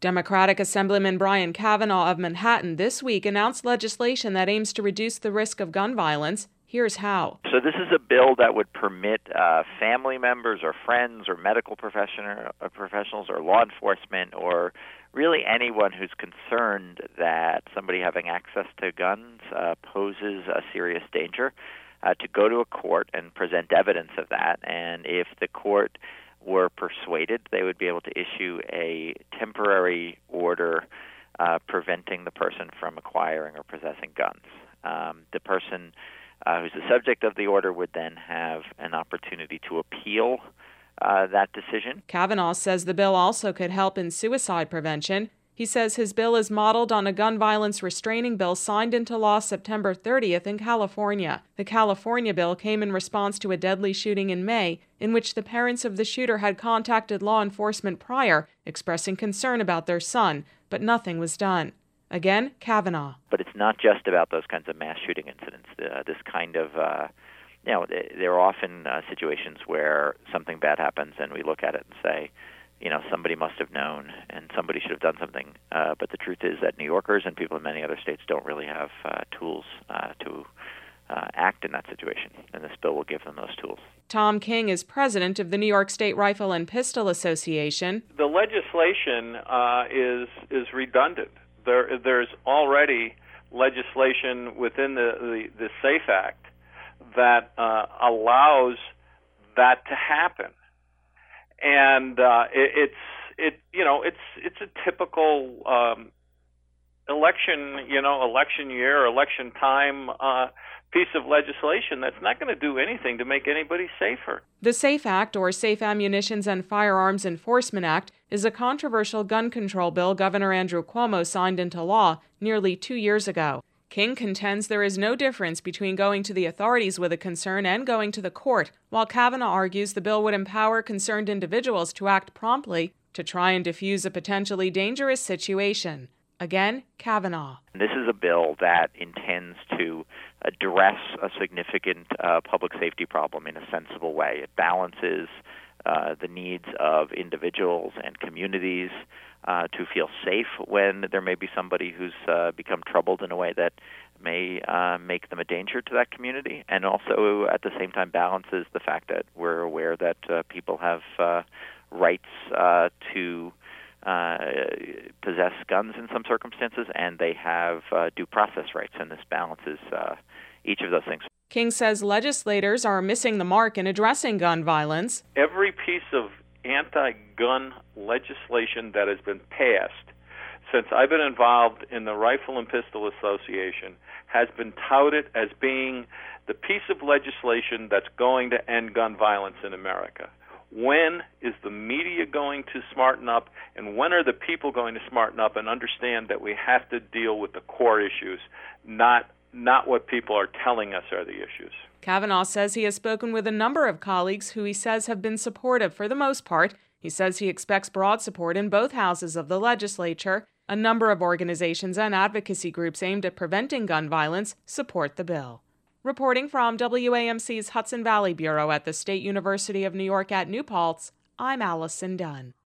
Democratic Assemblyman Brian Kavanaugh of Manhattan this week announced legislation that aims to reduce the risk of gun violence. Here's how. So this is a bill that would permit family members or friends or medical professionals or law enforcement or really anyone who's concerned that somebody having access to guns poses a serious danger to go to a court and present evidence of that. And if the court were persuaded, they would be able to issue a temporary order preventing the person from acquiring or possessing guns. The person who's the subject of the order would then have an opportunity to appeal that decision. Kavanaugh says the bill also could help in suicide prevention. He says his bill is modeled on a gun violence restraining bill signed into law September 30th in California. The California bill came in response to a deadly shooting in May, in which the parents of the shooter had contacted law enforcement prior, expressing concern about their son, but nothing was done. Again, Kavanaugh. But it's not just about those kinds of mass shooting incidents. This kind of, there are often situations where something bad happens and we look at it and say, somebody must have known and somebody should have done something. But the truth is that New Yorkers and people in many other states don't really have tools to act in that situation, and this bill will give them those tools. Tom King is president of the New York State Rifle and Pistol Association. The legislation is redundant. There's already legislation within the SAFE Act that allows that to happen, and it's a typical election year, election time piece of legislation that's not going to do anything to make anybody safer. The SAFE Act, or Safe Ammunitions and Firearms Enforcement Act, is a controversial gun control bill Governor Andrew Cuomo signed into law nearly 2 years ago. King contends there is no difference between going to the authorities with a concern and going to the court, while Kavanaugh argues the bill would empower concerned individuals to act promptly to try and defuse a potentially dangerous situation. Again, Kavanaugh. This is a bill that intends to address a significant public safety problem in a sensible way. It balances the needs of individuals and communities to feel safe when there may be somebody who's become troubled in a way that may make them a danger to that community, and also at the same time balances the fact that we're aware that people have rights to possess guns in some circumstances, and they have due process rights, and this balances each of those things. King says legislators are missing the mark in addressing gun violence. Every piece of anti-gun legislation that has been passed since I've been involved in the Rifle and Pistol Association has been touted as being the piece of legislation that's going to end gun violence in America. When is the media going to smarten up, and when are the people going to smarten up and understand that we have to deal with the core issues, not what people are telling us are the issues? Kavanaugh says he has spoken with a number of colleagues who he says have been supportive for the most part. He says he expects broad support in both houses of the legislature. A number of organizations and advocacy groups aimed at preventing gun violence support the bill. Reporting from WAMC's Hudson Valley Bureau at the State University of New York at New Paltz, I'm Allison Dunn.